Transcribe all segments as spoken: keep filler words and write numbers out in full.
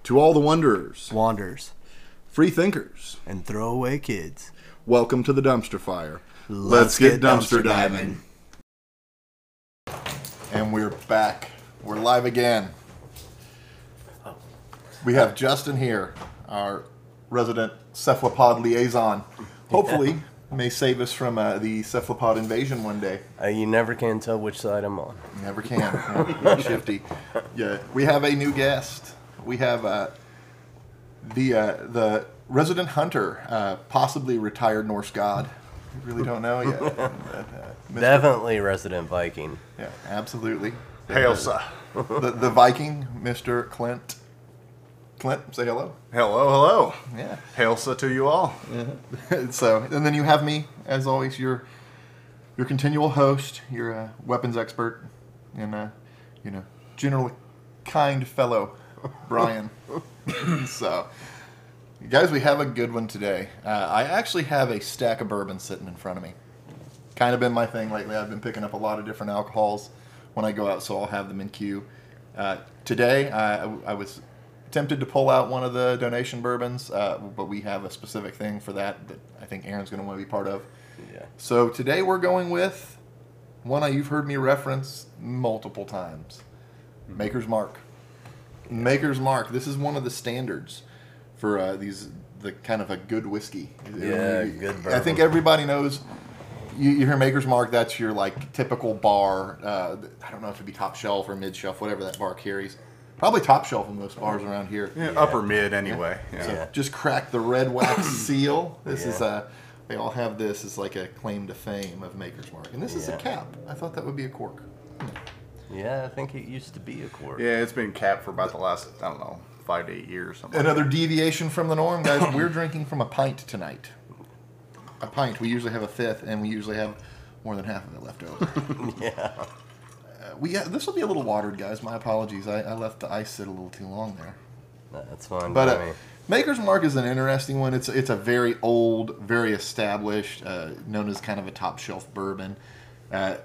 To all the wanderers, Wanderers, free thinkers, and throwaway kids. welcome to the dumpster fire. Let's get dumpster diving. And we're back. We're live again. We have Justin here, our resident cephalopod liaison. Hopefully, may save us from uh, the cephalopod invasion one day. Uh, you never can tell which side I'm on. You never can. Yeah, very shifty. Yeah, we have a new guest. We have uh, the uh, the resident hunter, uh, possibly retired Norse god. We really don't know yet. uh, uh, Definitely resident Viking. Yeah, absolutely. Hail, sir. The, the Viking, Mister Clint. Clint, say hello. Hello, hello. Yeah. Hail, sir, to you all. So, and then you have me, as always, your your continual host, your uh, weapons expert, and uh, you know, generally kind fellow, Brian. So, guys, we have a good one today. Uh, I actually have a stack of bourbon sitting in front of me. Kind of been my thing lately. I've been picking up a lot of different alcohols when I go out, so I'll have them in queue. Uh, today, I, I was tempted to pull out one of the donation bourbons, uh, but we have a specific thing for that that I think Aaron's going to want to be part of. Yeah. So today we're going with one I, you've heard me reference multiple times, Maker's Mark. Maker's Mark. This is one of the standards for uh, these the kind of a good whiskey. Yeah, good bourbon. I think everybody knows. You, you hear Maker's Mark, that's your like typical bar. Uh, I don't know if it'd be top shelf or mid shelf, whatever that bar carries. Probably top shelf in most bars around here. Yeah, upper mid, anyway. Yeah. So Yeah. just crack the red wax seal. This Yeah. is a. They all have this as like a claim to fame of Maker's Mark, and this is a Yeah. cap. I thought that would be a cork. Yeah, I think it used to be a quart. Yeah, it's been capped for about the last, I don't know, five to eight years. Something like Another deviation from the norm, guys. We're drinking from a pint tonight. A pint. We usually have a fifth, and we usually have more than half of it left over. Yeah. Uh, we uh, this will be a little watered, guys. My apologies. I, I left the ice sit a little too long there. That's fine But by uh, me. Maker's Mark is an interesting one. It's it's a very old, very established, uh, known as kind of a top shelf bourbon. Uh,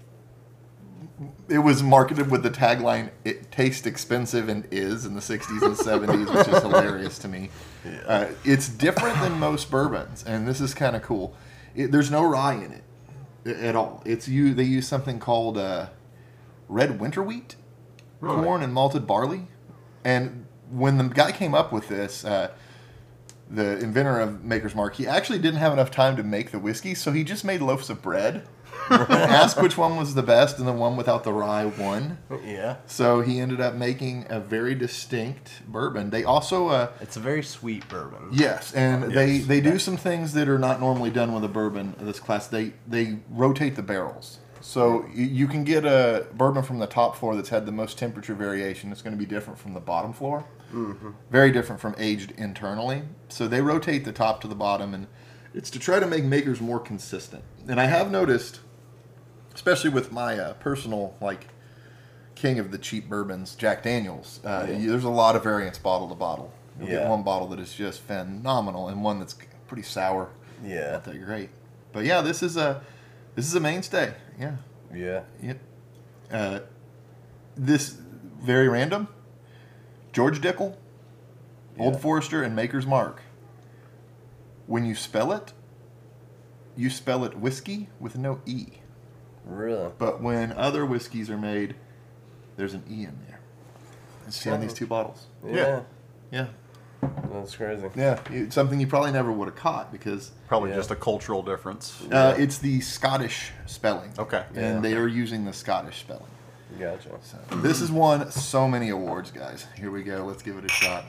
it was marketed with the tagline "It tastes expensive and is" in the sixties and seventies, which is hilarious to me. Uh, it's different than most bourbons, and this is kind of cool. It, there's no rye in it a- at all. It's you. They use something called uh, red winter wheat, corn, and malted barley, and when the guy came up with this, uh, the inventor of Maker's Mark, he actually didn't have enough time to make the whiskey, so he just made loaves of bread. Asked which one was the best, and the one without the rye won. Yeah. So he ended up making a very distinct bourbon. They also, uh, It's a very sweet bourbon. yes, and they, Yes. they do some things that are not normally done with a bourbon of this class. They they rotate the barrels. So y- you can get a bourbon from the top floor that's had the most temperature variation. It's going to be different from the bottom floor. Very different from aged internally. So they rotate the top to the bottom, and it's to try to make makers more consistent. And I have noticed, especially with my uh, personal, like, king of the cheap bourbons, Jack Daniels, uh, Yeah. you- there's a lot of variants bottle to bottle. You'll get Yeah. one bottle that is just phenomenal and one that's pretty sour. Yeah. Not that great. But yeah, this is a this is a mainstay. Yeah. Yeah. Yep. Uh, this very random. George Dickel, Old Yeah. Forester, and Maker's Mark. When you spell it, you spell it whiskey with no E. Really? But when other whiskeys are made, there's an E in there. Let's see on these two bottles. Yeah. Yeah. That's crazy. Yeah. It's something you probably never would have caught because Probably Yeah. just a cultural difference. uh, it's the Scottish spelling. Okay. And Yeah. they are using the Scottish spelling. Gotcha. So this has won so many awards, guys. Here we go. Let's give it a shot.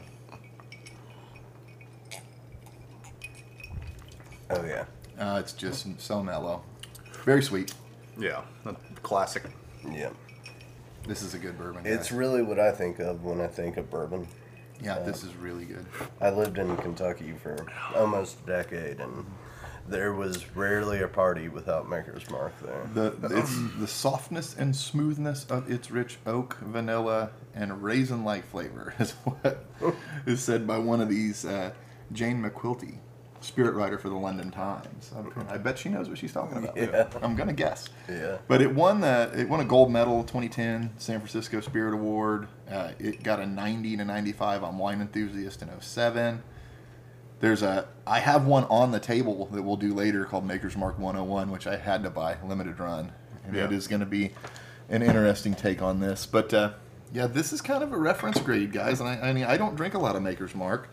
Oh, yeah. Uh, it's just so mellow. Very sweet. Yeah, a classic. Yeah. This is a good bourbon. It's guys. really what I think of when I think of bourbon. Yeah, this is really good. I lived in Kentucky for almost a decade, and there was rarely a party without Maker's Mark there. The it's the softness and smoothness of its rich oak, vanilla, and raisin-like flavor is what is said by one of these uh, Jane McQuilty. spirit writer for the London Times. I, I bet she knows what she's talking about. Yeah. I'm gonna guess. Yeah. But it won the it won a gold medal twenty ten San Francisco Spirit Award. Uh, it got a ninety to ninety-five on Wine Enthusiast in oh seven. There's a I have one on the table that we'll do later called Maker's Mark one oh one, which I had to buy limited run, and Yeah. it is going to be an interesting take on this. But uh, yeah, this is kind of a reference grade, guys. And I, I mean, I don't drink a lot of Maker's Mark,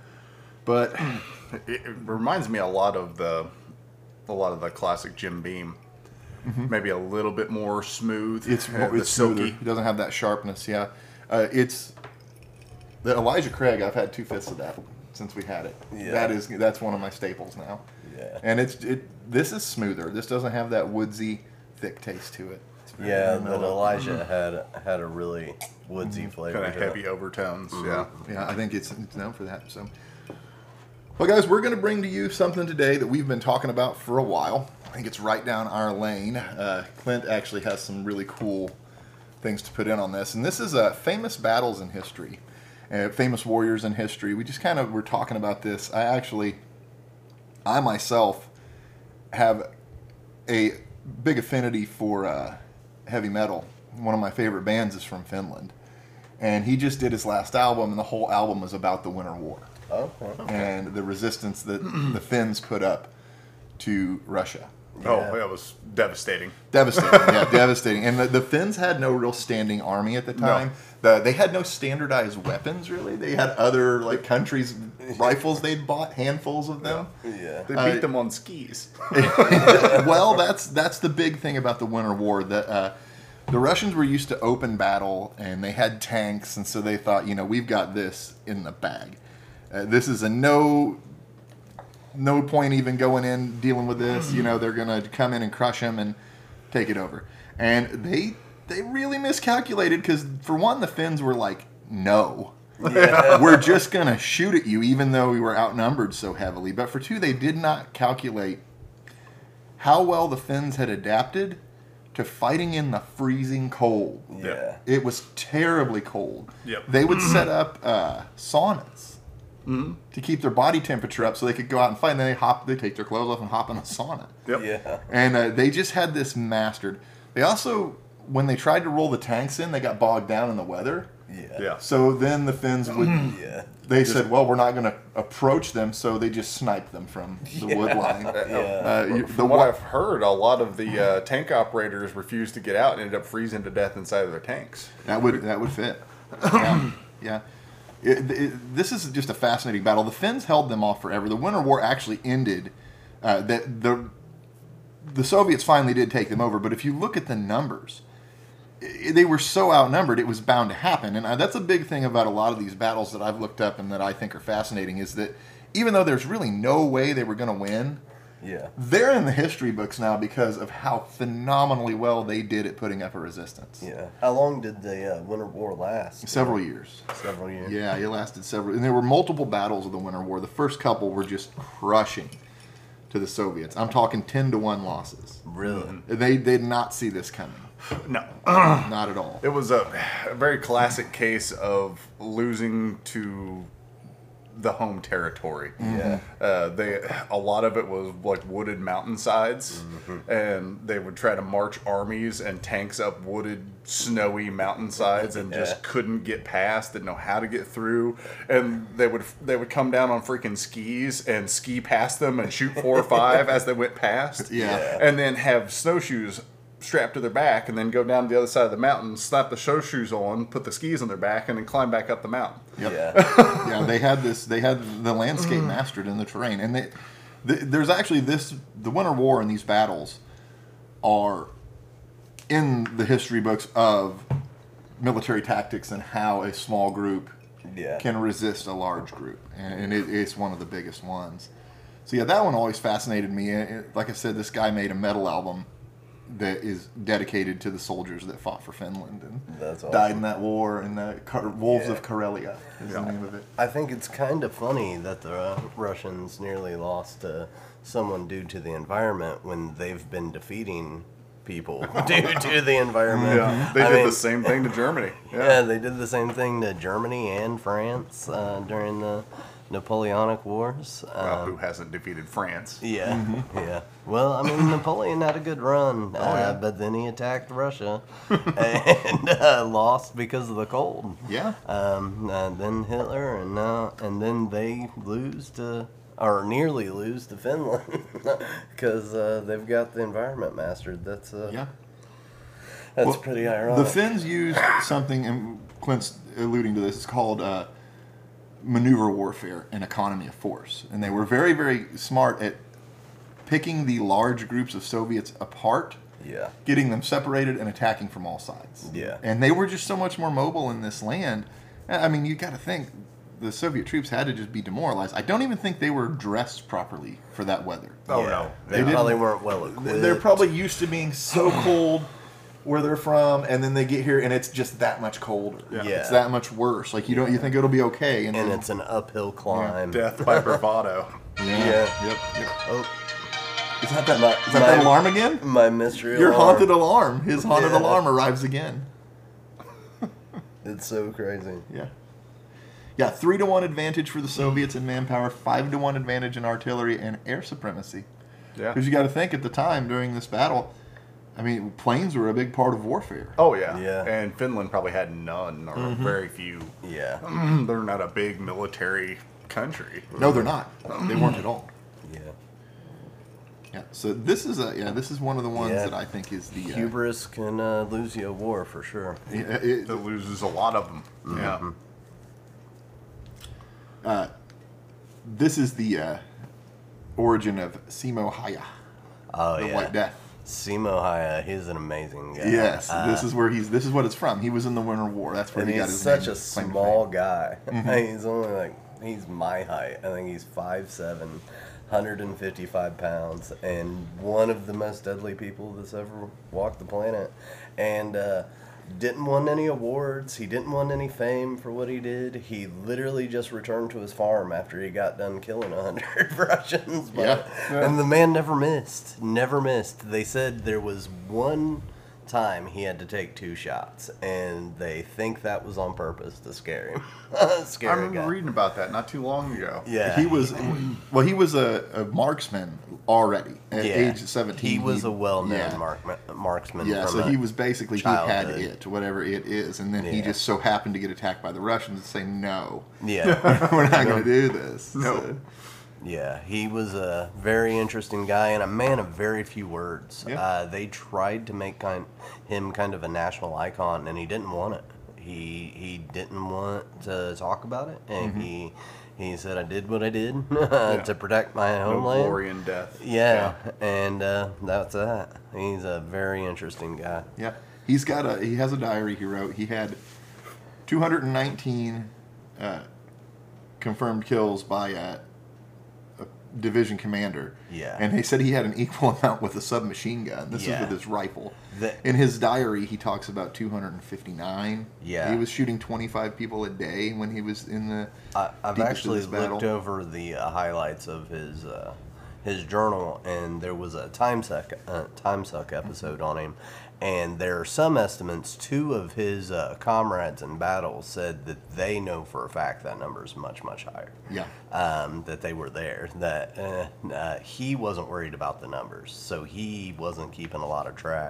but It, it reminds me a lot of the a lot of the classic Jim Beam. Maybe a little bit more smooth. it's uh, it's smoother. It doesn't have that sharpness. Yeah, uh, it's the Elijah Craig. I've had two fifths of that since we had it. Yeah. That is that's one of my staples now. Yeah. And it's it. This is smoother. This doesn't have that woodsy, thick taste to it. It's very Yeah, that mellow. Elijah had had a really woodsy flavor. Kind of to it. heavy overtones. Yeah. Yeah, I think it's, it's known for that. So, well, guys, we're going to bring to you something today that we've been talking about for a while. I think it's right down our lane. Uh, Clint actually has some really cool things to put in on this, and this is uh, famous battles in history, uh, famous warriors in history. We just kind of were talking about this. I actually, I myself, have a big affinity for uh, heavy metal. One of my favorite bands is from Finland. And he just did his last album, and the whole album was about the Winter War Okay. and the resistance that the Finns put up to Russia. Oh, Yeah. that was devastating. Devastating, yeah, devastating. And the, the Finns had no real standing army at the time. The, they had no standardized weapons, really. They had other like countries' rifles they'd bought, handfuls of them. Yeah. They Uh, beat them on skis. Well, that's that's the big thing about the Winter War. That uh, the Russians were used to open battle, and they had tanks, and so they thought, you know, we've got this in the bag. Uh, this is a no, no point even going in dealing with this. You know, they're gonna come in and crush them and take it over. And they they really miscalculated because for one, the Finns were like, no. We're just going to shoot at you, even though we were outnumbered so heavily. But for two, they did not calculate how well the Finns had adapted to fighting in the freezing cold. Yeah. It was terribly cold. Yep. They would set up uh, saunas to keep their body temperature up so they could go out and fight. And then they hop, they take their clothes off and hop in a sauna. Yep. Yeah. And uh, they just had this mastered. They also, when they tried to roll the tanks in, they got bogged down in the weather. Yeah. Yeah. So then the Finns would, Yeah. they said, well, we're not going to approach them, so they just sniped them from the wood line. Yeah. Uh, you- the From what wa- I've heard, a lot of the uh, tank operators refused to get out and ended up freezing to death inside of their tanks. that would that would fit. Yeah. yeah. It, it, this is just a fascinating battle. The Finns held them off forever. The Winter War actually ended. Uh, that the the Soviets finally did take them over, but if you look at the numbers, i they were so outnumbered, it was bound to happen. And uh, that's a big thing about a lot of these battles that I've looked up and that I think are fascinating is that even though there's really no way they were going to win, Yeah. they're in the history books now because of how phenomenally well they did at putting up a resistance. Yeah. How long did the uh, Winter War last? Several years. Several years. Yeah, it lasted several, and there were multiple battles of the Winter War. The first couple were just crushing to the Soviets. I'm talking ten to one losses. Really? They did not see this coming, No. not at all. It was a, a very classic case of losing to the home territory. Yeah. Uh, they a lot of it was like wooded mountainsides, Mm-hmm. and they would try to march armies and tanks up wooded, snowy mountainsides, and just Yeah. couldn't get past. Didn't know how to get through, and they would they would come down on freaking skis and ski past them and shoot four or five as they went past. Yeah. and then have snowshoes strapped to their back, and then go down to the other side of the mountain, slap the snowshoes on, put the skis on their back, and then climb back up the mountain. Yep. Yeah. Yeah, they had this. They had the landscape mastered in the terrain, and they, th there's actually this. The Winter War and these battles are in the history books of military tactics and how a small group Yeah. can resist a large group, and, and it, it's one of the biggest ones. So yeah, that one always fascinated me. And it- like I said, this guy made a metal album that is dedicated to the soldiers that fought for Finland and That's died awesome. in that war. And the Car- Wolves Yeah. of Karelia is Yeah. the name of it. I think it's kind of funny that the uh, Russians nearly lost to someone due to the environment when they've been defeating people due to the environment. Yeah, they I did mean, the same thing to Germany. Yeah. Yeah, they did the same thing to Germany and France uh, during the Napoleonic Wars. well, Um, who hasn't defeated France? Yeah, yeah. Well, I mean, Napoleon had a good run, uh, yeah. but then he attacked Russia and uh, lost because of the cold. Yeah. Um, uh, then Hitler, and now and then they lose to, or nearly lose to Finland, because uh, they've got the environment mastered. That's uh, Yeah. that's Well, pretty ironic. The Finns used something, and Clint's alluding to this, it's called uh, maneuver warfare and economy of force. And they were very, very smart at picking the large groups of Soviets apart, Yeah. getting them separated, and attacking from all sides. Yeah. And they were just so much more mobile in this land. I mean, you got to think the Soviet troops had to just be demoralized. I don't even think they were dressed properly for that weather. Oh Yeah. no, They, They didn't- probably weren't well equipped. They're probably used to being so cold where they're from, and then they get here and it's just that much colder. Yeah. It's that much worse. Like you don't, you think it'll be okay, and, and then, it's an uphill climb. death by bravado. yeah, Yeah. yep, yep. Oh, Is that that? My- is that, that my- alarm again? my mystery Your alarm. haunted alarm. His haunted Yeah. alarm arrives again. It's so crazy. Yeah. Yeah, three to one advantage for the Soviets in manpower, five to one advantage in artillery and air supremacy. Yeah. Because you got to think at the time during this battle, I mean, planes were a big part of warfare. Oh yeah. Yeah. And Finland probably had none or very few. Yeah. They're not a big military country. No, they're not. They weren't at all. Yeah. Yeah. So this is a yeah. This is one of the ones Yeah. that I think is the uh, Hubris can uh, lose you a war for sure. yeah, it- It loses a lot of them. Yeah. this is the uh, origin of Simo Haya, Oh the yeah. White Death. Simo Haya, he's an amazing guy. Yes, Uh, this is where he's. This is what it's from. He was in the Winter War. That's where and he got he's his such name, a his claim to small fame. guy. Mm-hmm. He's only like he's my height. I think he's five seven, one hundred fifty-five pounds, and one of the most deadly people that's ever walked the planet. And uh, didn't win any awards. He didn't win any fame for what he did. He literally just returned to his farm after he got done killing a hundred Russians. But, Yeah. And the man never missed. Never missed. They said there was one time he had to take two shots, and they think that was on purpose to scare him. Scare I a remember guy. reading about that not too long ago. Yeah, He was well. He was a, a marksman already at yeah. age seventeen. He was a well-known yeah. mark, marksman. Yeah, from so a he was basically he had childhood. it, whatever it is, and then he Yeah. just so happened to get attacked by the Russians and say, "No, Yeah, we're not going to do this." No. So, yeah. He was a very interesting guy and a man of very few words. Yeah. Uh, they tried to make kind him kind of a national icon, and he didn't want it. He he didn't want to talk about it, and Mm-hmm. he he said, "I did what I did to protect my No homeland." glory in death. Yeah, and uh, that's that. He's a very interesting guy. yeah, he's got a he has a diary he wrote. He had two hundred nineteen uh, confirmed kills by uh, a division commander. Yeah. and he said he had an equal amount with a submachine gun. This Yeah. is with his rifle. The- In his diary, he talks about two hundred fifty-nine. Yeah. he was shooting twenty-five people a day when he was in the. I, I've deepest of actually this battle. looked over the uh, highlights of his uh, his journal, and there was a time suck uh, time suck episode on him. And there are some estimates. Two of his uh, comrades in battle said that they know for a fact that number is much much higher. Yeah. Um, that they were there. That uh, uh, he wasn't worried about the numbers, so he wasn't keeping a lot of track.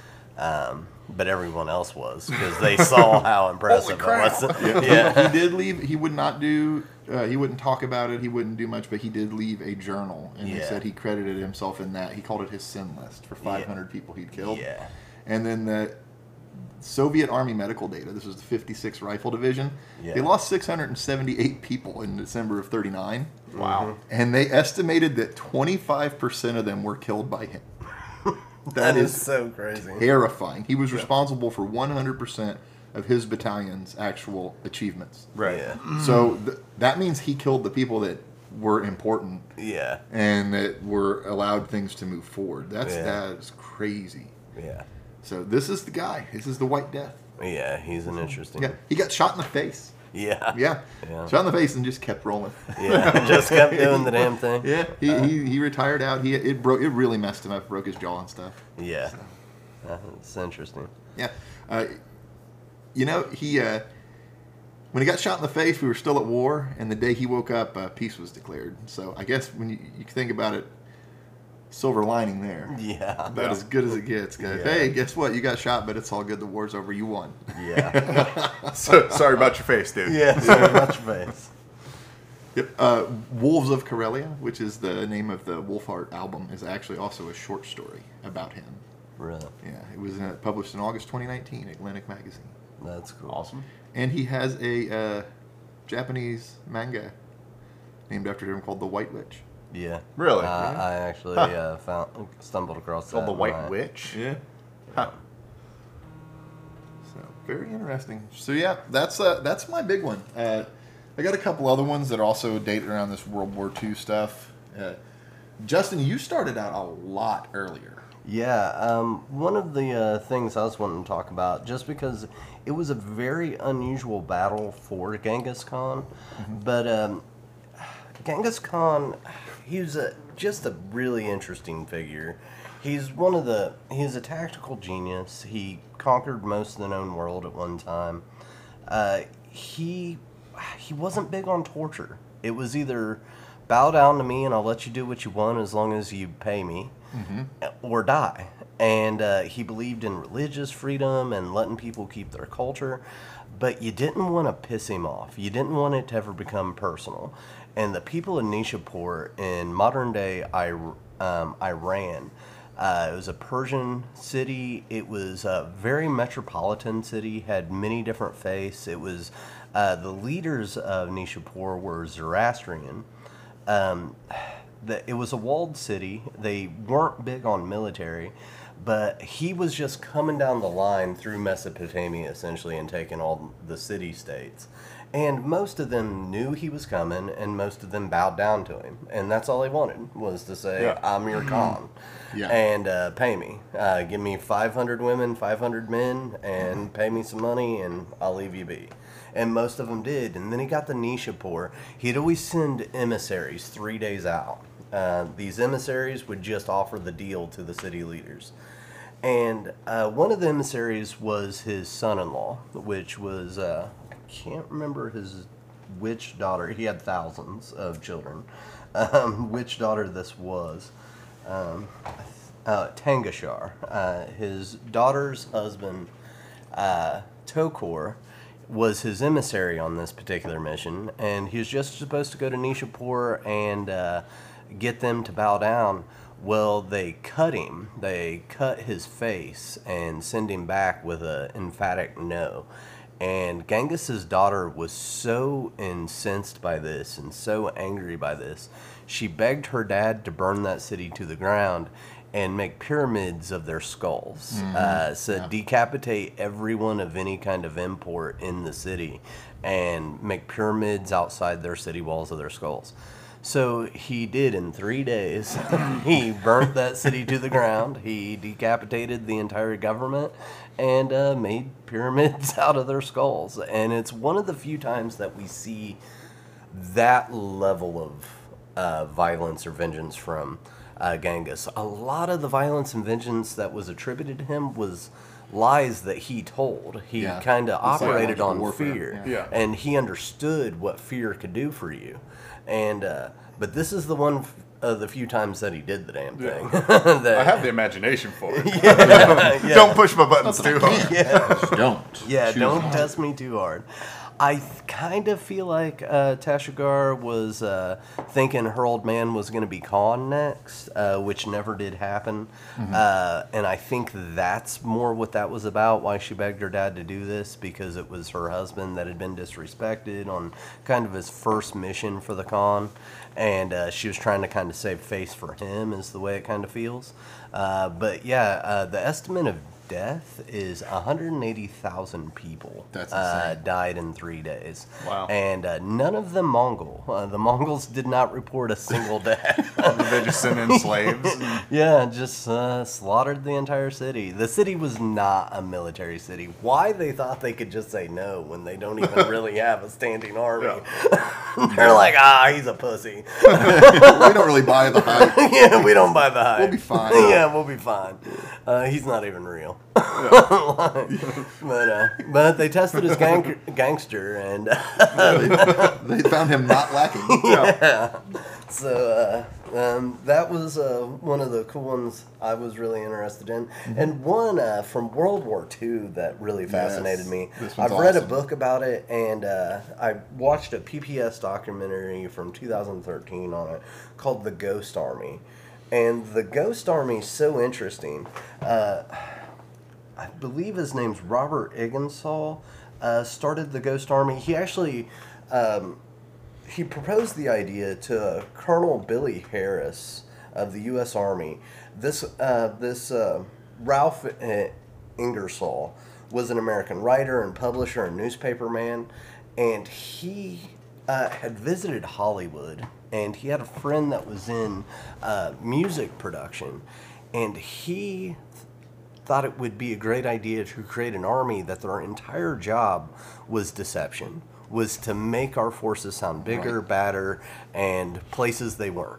Um, but everyone else was, because they saw how impressive it was. Yeah. He did leave. He would not do. Uh, he wouldn't talk about it. He wouldn't do much. But he did leave a journal, and he Yeah. said he credited himself in that. He called it his sin list for five hundred people he'd killed. Yeah. And then the Soviet Army medical data. This was the fifty-sixth Rifle Division. Yeah. They lost six hundred seventy-eight people in December of thirty-nine, Wow. and they estimated that twenty-five percent of them were killed by him. That is so crazy. terrifying. He was responsible for one hundred percent of his battalion's actual achievements. Right. Yeah. So th- that means he killed the people that were important Yeah. and that were allowed things to move forward. That's Yeah. that is crazy. Yeah. So this is the guy. This is the White Death. Yeah, he's an interesting. Yeah, he got shot in the face. Yeah. Yeah, Yeah. shot in the face and just kept rolling. Yeah, just kept doing the damn thing. Yeah, he, he, he retired out. He it broke. It really messed him up. Broke his jaw and stuff. Yeah. That's interesting. Yeah. Uh, you know, he uh, when he got shot in the face, we were still at war, and the day he woke up, uh, peace was declared. So I guess when you, you think about it, silver lining there. Yeah. About Yeah. as good as it gets, guys. Yeah. Hey, guess what? You got shot, but it's all good. The war's over. You won. Yeah. So, sorry about your face, dude. Yeah, so much face. Yep. Uh, Wolves of Karelia, which is the name of the Wolfheart album, is actually also a short story about him. Really? Yeah, it was uh, published in August twenty nineteen, Atlantic Magazine. That's cool. Awesome. And he has a uh, Japanese manga named after him called The White Witch. Yeah. Really? Uh, Yeah. I actually Huh. uh, found stumbled across Called that. the White when I- Witch. Yeah. Huh. So very interesting. So yeah, that's uh, that's my big one. Uh, I got a couple other ones that are also dated around this World War Two stuff. Uh, Justin, you started out a lot earlier. Yeah, um, one of the uh, things I was wanting to talk about, just because it was a very unusual battle for Genghis Khan, but um, Genghis Khan, he was a, just a really interesting figure. He's one of the, he's a tactical genius. He conquered most of the known world at one time. Uh, he, he wasn't big on torture. It was either bow down to me and I'll let you do what you want as long as you pay me, or die. And uh, he believed in religious freedom and letting people keep their culture, but you didn't want to piss him off. You didn't want it to ever become personal. And the people of Nishapur in modern day Ir- um, Iran, uh, it was a Persian city. It was a very metropolitan city, had many different faiths. It was uh, the leaders of Nishapur were Zoroastrian. Um, the, it was a walled city. They weren't big on military, but he was just coming down the line through Mesopotamia essentially and taking all the city states. And most of them knew he was coming, and most of them bowed down to him. And that's all he wanted, was to say, Yeah. I'm your Khan. Yeah. And uh, pay me. Uh, give me five hundred women, five hundred men, and pay me some money, and I'll leave you be. And most of them did. And then he got the Nishapur. He'd always send emissaries three days out. Uh, these emissaries would just offer the deal to the city leaders. And uh, one of the emissaries was his son-in-law, which was, uh, I can't remember his which daughter. He had thousands of children. Um, which daughter this was. Um, uh, Tangashar. Uh, his daughter's husband, uh, Tokor, was his emissary on this particular mission, and he was just supposed to go to Nishapur and uh, get them to bow down. Well, they cut him. They cut his face and send him back with an emphatic no. And Genghis's daughter was so incensed by this and so angry by this, she begged her dad to burn that city to the ground and make pyramids of their skulls. Mm-hmm. Uh, so yeah. Decapitate everyone of any kind of import in the city and make pyramids outside their city walls of their skulls. So he did in three days. He burnt that city to the ground. He decapitated the entire government and uh, made pyramids out of their skulls. And it's one of the few times that we see that level of uh, violence or vengeance from uh, Genghis. A lot of the violence and vengeance that was attributed to him was lies that he told. He Yeah. kind of operated on warfare. fear. Yeah. Yeah. And he understood what fear could do for you. And uh, but this is the one f- of the few times that he did the damn thing. That- I have the imagination for it. yeah, yeah. Don't push my buttons too hard. Yeah, Don't. yeah Choose don't hard. test me too hard. I th- kind of feel like uh, Tashagar was uh, thinking her old man was going to be Khan next, uh, which never did happen. Mm-hmm. Uh, and I think that's more what that was about, why she begged her dad to do this, because it was her husband that had been disrespected on kind of his first mission for the Khan. And uh, she was trying to kind of save face for him, is the way it kind of feels. Uh, but yeah, uh, the estimate of death is one hundred eighty thousand people. That's uh, insane. died in three days. Wow. And uh, none of them Mongol. Uh, the Mongols did not report a single death. They just sent in slaves. And, Yeah, just uh, slaughtered the entire city. The city was not a military city. Why they thought they could just say no when they don't even really have a standing army? They're like, ah, he's a pussy. we don't really buy the hype. Yeah, we don't buy the hype. We'll be fine. Yeah, we'll be fine. Uh, he's not even real. but uh, but they tested his gang- gangster, and uh, They found him not lacking. yeah. so uh, um, that was uh, one of the cool ones I was really interested in, and one uh, from World War Two that really fascinated Yes, me. this I've one's read a awesome. book about it, and uh, I watched a P P S documentary from two thousand thirteen on it called "The Ghost Army," and the Ghost Army is so interesting. Uh, I believe his name's Robert Igensall, uh, started the Ghost Army. He actually, um, he proposed the idea to Colonel Billy Harris of the U S Army. This, uh, this uh, Ralph uh, Ingersoll was an American writer and publisher and newspaper man, and he uh, had visited Hollywood, and he had a friend that was in uh, music production, and he thought it would be a great idea to create an army that their entire job was deception, was to make our forces sound bigger, Right. badder, and places they weren't.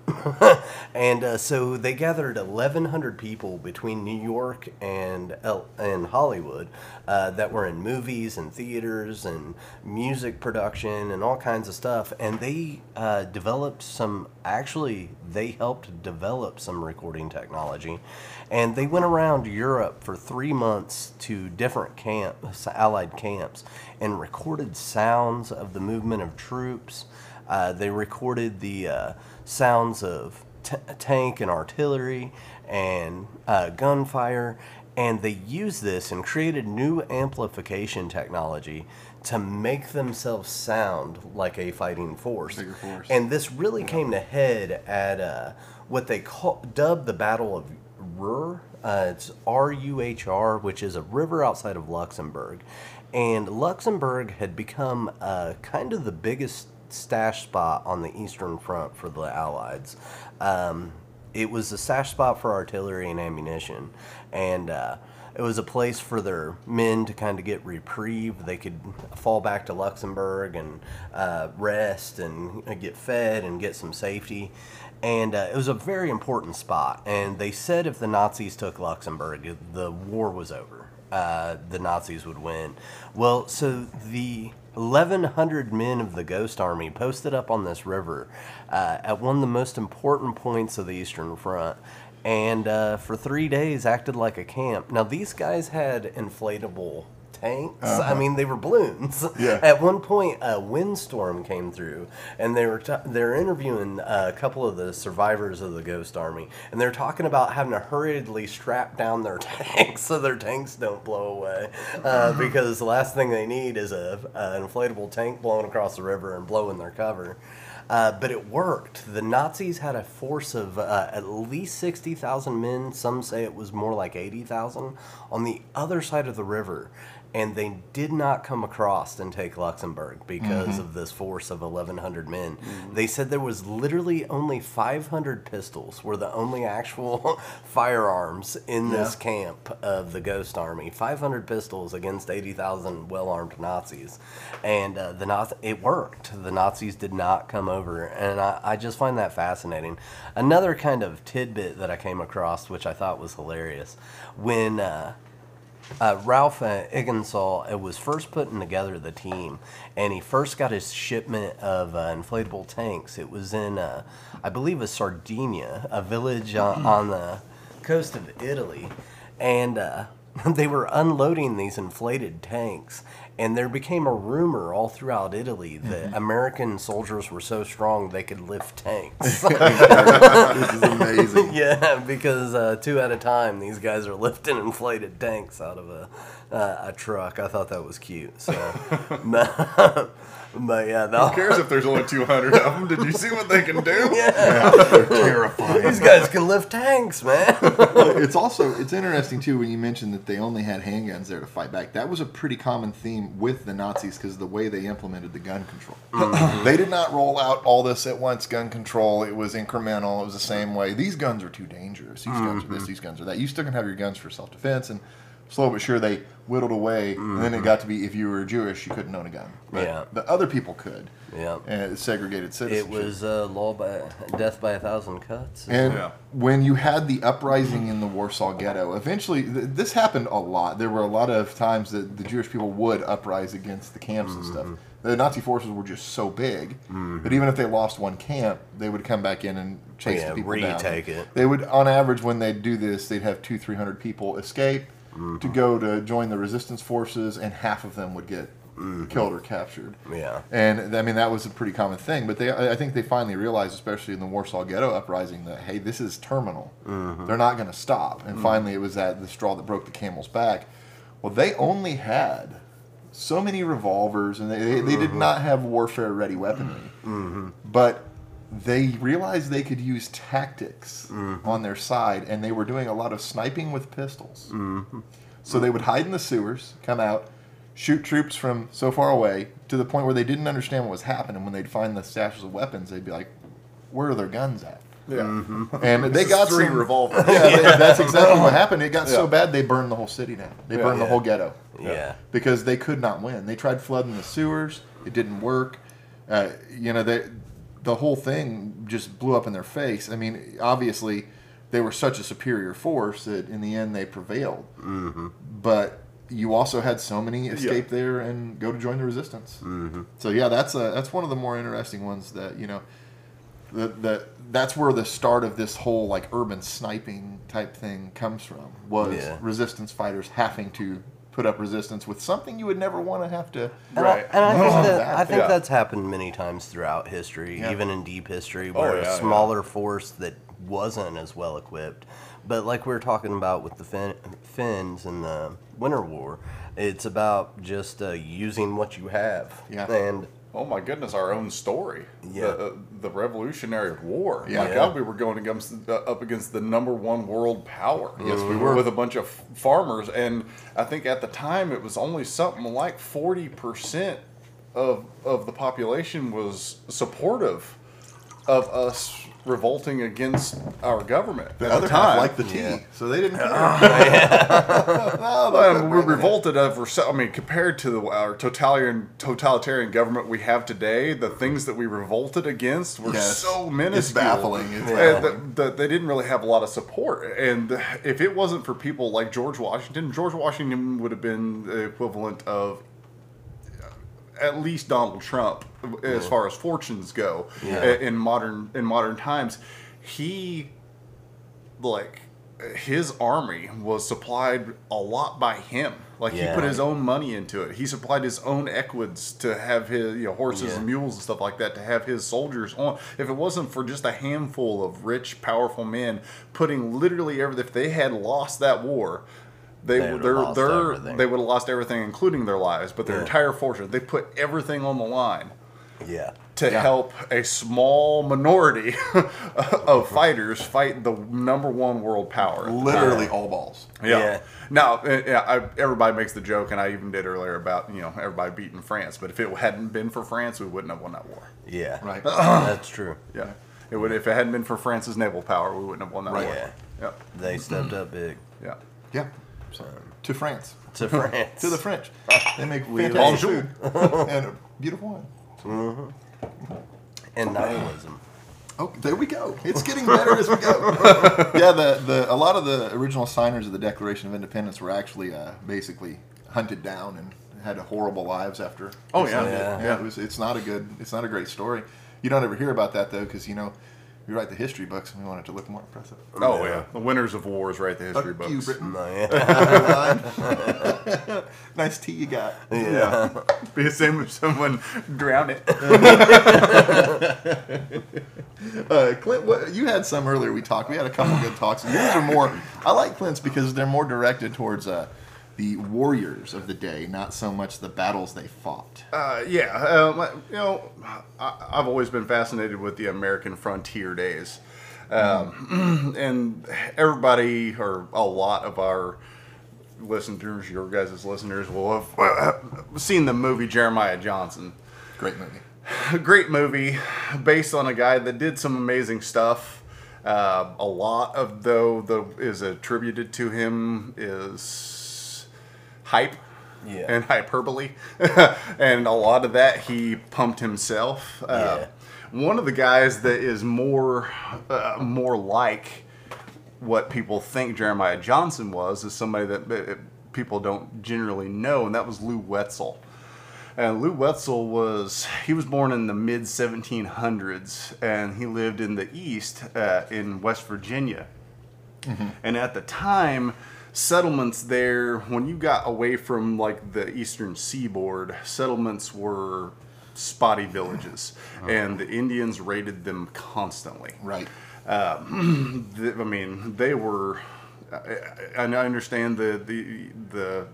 and uh, so they gathered eleven hundred people between New York and El- and Hollywood uh, that were in movies and theaters and music production and all kinds of stuff. And they uh, developed some, actually, they helped develop some recording technology. And they went around Europe for three months to different camps, Allied camps, and recorded sounds of the movement of troops. Uh, they recorded the uh, sounds of t- tank and artillery and uh, gunfire, and they used this and created new amplification technology to make themselves sound like a fighting force. Bigger force. And this really came to head at uh, what they call, dubbed the Battle of Ruhr. Uh, it's R U H R, which is a river outside of Luxembourg. And Luxembourg had become uh, kind of the biggest stash spot on the Eastern Front for the Allies. Um, it was a stash spot for artillery and ammunition. And uh, it was a place for their men to kind of get reprieve. They could fall back to Luxembourg and uh, rest and get fed and get some safety. And uh, it was a very important spot. And they said if the Nazis took Luxembourg, the war was over. Uh, the Nazis would win. Well, so the eleven hundred men of the Ghost Army posted up on this river uh, at one of the most important points of the Eastern Front, and uh, for three days acted like a camp. Now, these guys had inflatable tanks. Uh-huh. I mean, they were balloons. Yeah. At one point, a windstorm came through, and they were t- they were interviewing uh, a couple of the survivors of the Ghost Army, and they're talking about having to hurriedly strap down their tanks so their tanks don't blow away, uh, because the last thing they need is a an inflatable tank blowing across the river and blowing their cover. Uh, but it worked. The Nazis had a force of uh, at least sixty thousand men. Some say it was more like eighty thousand on the other side of the river. And they did not come across and take Luxembourg because Mm-hmm. of this force of eleven hundred men. They said there was literally only five hundred pistols were the only actual firearms in this Yeah. camp of the Ghost Army. five hundred pistols against eighty thousand well-armed Nazis. And uh, the Nazi- it worked. The Nazis did not come over. And I, I just find that fascinating. Another kind of tidbit that I came across, which I thought was hilarious, when... Uh, Uh, Ralph uh, Igensall uh, was first putting together the team, and he first got his shipment of uh, inflatable tanks. It was in, uh, I believe, a Sardinia, a village uh, on the coast of Italy, and uh, they were unloading these inflated tanks, And there became a rumor all throughout Italy that mm-hmm. American soldiers were so strong they could lift tanks. This is amazing. Yeah, because uh, two at a time, these guys are lifting inflated tanks out of a uh, a truck. I thought that was cute. So, but, but yeah, who cares if there's only two hundred of them? Did you see what they can do? Yeah, yeah they're terrifying. These guys can lift tanks, man. It's also it's interesting too when you mentioned that they only had handguns there to fight back. That was a pretty common theme with the Nazis because of the way they implemented the gun control. Mm-hmm. They did not roll out all this at once. Gun control. It was incremental. It was the same way. These guns are too dangerous. These mm-hmm. guns are this. These guns are that. You still can have your guns for self defense and. Slow but sure, they whittled away, mm-hmm. and then it got to be if you were Jewish, you couldn't own a gun. But yeah. the other people could. Yeah. And it's segregated citizenship. It was uh, law by death by a thousand cuts. And yeah. when you had the uprising in the Warsaw Ghetto, eventually th- this happened a lot. There were a lot of times that the Jewish people would uprise against the camps mm-hmm. and stuff. The Nazi forces were just so big mm-hmm. that even if they lost one camp, they would come back in and chase yeah, the people retake down. it. They would, on average, when they'd do this, they'd have two, three hundred people escape. Mm-hmm. To go to join the resistance forces, and half of them would get mm-hmm. killed or captured. Yeah, and I mean that was a pretty common thing. But they, I think they finally realized, especially in the Warsaw Ghetto uprising, that hey, this is terminal. Mm-hmm. They're not going to stop. And mm-hmm. finally, it was that the straw that broke the camel's back. Well, they only had so many revolvers, and they they, they did not have warfare-ready weaponry. Mm-hmm. But they realized they could use tactics mm-hmm. on their side, and they were doing a lot of sniping with pistols. Mm-hmm. So they would hide in the sewers, come out, shoot troops from so far away, to the point where they didn't understand what was happening. When they'd find the stashes of weapons, they'd be like, where are their guns at? Yeah. Mm-hmm. And they got three some, revolvers. Yeah, they, that's exactly what happened. It got yeah. so bad, they burned the whole city down. They yeah, burned yeah. the whole ghetto. Yeah. Because they could not win. They tried flooding the sewers. It didn't work. Uh, you know, they... The whole thing just blew up in their face. I mean, obviously, they were such a superior force that in the end they prevailed. Mm-hmm. But you also had so many escape yeah. there and go to join the resistance. Mm-hmm. So yeah, that's a that's one of the more interesting ones that you know. That that that's where the start of this whole like urban sniping type thing comes from. Was yeah. resistance fighters having to put up resistance with something you would never want to have to. And right. I, and I think, that, that. I think yeah. that's happened many times throughout history, yeah. even in deep history, where oh, yeah, a smaller yeah. force that wasn't as well equipped. But like we were talking about with the fin- Finns in the Winter War, it's about just uh, using what you have. Yeah. And oh my goodness, our own story. Yeah. The, uh, the Revolutionary War. Yeah. My God, we were going against uh, up against the number one world power. Yes, we were. With a bunch of f- farmers, and I think at the time it was only something like forty percent of of the population was supportive of us revolting against our government The at other the time. half liked the tea, Yeah. so they didn't care. No, but we revolted over. so- I mean, compared to the, our totalitarian totalitarian government we have today, the things that we revolted against were Yes. so minuscule. It's baffling. It's And baffling. that- that they didn't really have a lot of support. And if it wasn't for people like George Washington, George Washington would have been the equivalent of at least Donald Trump as far as fortunes go Yeah. in modern in modern times. He like his army was supplied a lot by him. Like Yeah. he put his own money into it. He supplied his own equids to have his you know horses Yeah. and mules and stuff like that to have his soldiers on. If it wasn't for just a handful of rich, powerful men putting literally everything, if they had lost that war, They They would've they're, lost they're, everything. they would have lost everything, including their lives, but their Yeah. entire fortune. They put everything on the line yeah. to Yeah. help a small minority of fighters fight the number one world power. Literally all balls. Yeah. Yeah. Now, uh, yeah, I, everybody makes the joke, and I even did earlier about you know everybody beating France. But if it hadn't been for France, we wouldn't have won that war. Yeah. Right. That's true. Yeah, it would. If it hadn't been for France's naval power, we wouldn't have won that Right. war. Yeah. Yep. They stepped up big Yeah. Yeah. So, to France. to France. To the French. They make We fantastic food and a beautiful wine. And nihilism. Oh, there we go. It's getting better as we go. Yeah, the, the a lot of the original signers of the Declaration of Independence were actually uh, basically hunted down and had horrible lives after. Oh, they yeah. signed it. Yeah. yeah. It was, it's not a good. It's not a great story. You don't ever hear about that though, because you know, we write the history books and we want it to look more impressive. Oh yeah, the winners of wars write the history Fuck you, books. Britain. No, yeah. Nice tea you got. Yeah, be the same if someone drowned it. Uh, Clint, what, you had some earlier. We talked. We had a couple good talks. Yours are more. I like Clint's because they're more directed towards uh, the warriors of the day, not so much the battles they fought. Uh, yeah, um, you know, I, I've always been fascinated with the American frontier days, um, and everybody or a lot of our listeners, your guys' listeners, will have uh, seen the movie Jeremiah Johnson. Great movie. A great movie based on a guy that did some amazing stuff. Uh, a lot of though the is attributed to him is hype Yeah. and hyperbole, and a lot of that he pumped himself. Uh, one of the guys that is more uh, more like what people think Jeremiah Johnson was is somebody that uh, people don't generally know, and that was Lew Wetzel. And Lew Wetzel was, he was born in the mid seventeen hundreds, and he lived in the East uh, in West Virginia. Mm-hmm. And at the time, settlements there, when you got away from like the eastern seaboard, settlements were spotty villages, oh. and the Indians raided them constantly. Right. Um, the, I mean, they were, I, I understand the, the, the,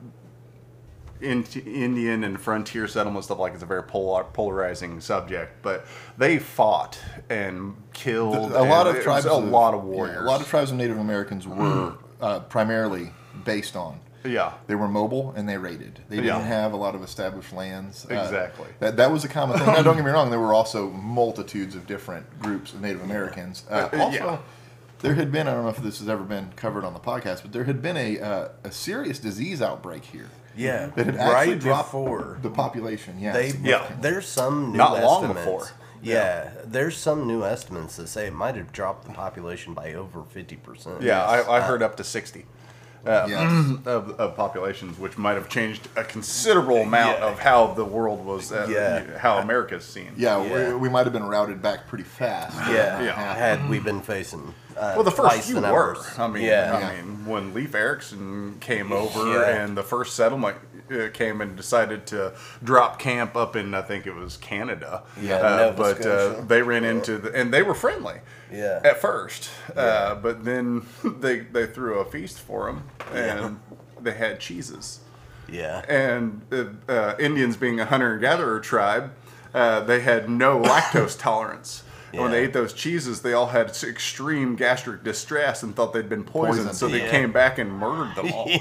In, Indian and frontier settlement stuff like it's a very polar, polarizing subject, but they fought and killed a lot and of tribes, a of, lot of warriors. Yeah, a lot of tribes of Native Americans were uh, primarily based on. Yeah, they were mobile and they raided. They didn't yeah. have a lot of established lands. Exactly. Uh, that that was a common thing. Now, don't get me wrong. There were also multitudes of different groups of Native Americans. Uh, also. Yeah. There had been, I don't know if this has ever been covered on the podcast, but there had been a uh, a serious disease outbreak here. Yeah, that had actually right dropped before the population. Yeah, they, yeah. There's some new Not long estimates. before. Yeah, Yeah. there's some new estimates that say it might have dropped the population by over fifty percent. Yeah, I, I Uh, heard up to sixty uh, Yes. of, of populations, which might have changed a considerable amount Yeah. of how the world was, uh, Yeah. how America's seen. Yeah, Yeah. We, we might have been routed back pretty fast. Yeah, Yeah. had we been facing uh, Well, the first twice few the were. numbers. I mean, yeah. I mean, when Leif Erikson came over Yeah. and the first settlement uh, came and decided to drop camp up in, I think it was Canada. Yeah, uh, Nova but uh, Scotia. they ran into the, and they were friendly. Yeah. At first, uh, but then they they threw a feast for them, and they had cheeses. yeah. And uh, uh, Indians being a hunter-gatherer tribe, uh, they had no lactose tolerance. And when they Yeah. ate those cheeses, they all had extreme gastric distress and thought they'd been poisoned. Poisoned. So they Yeah. came back and murdered them all.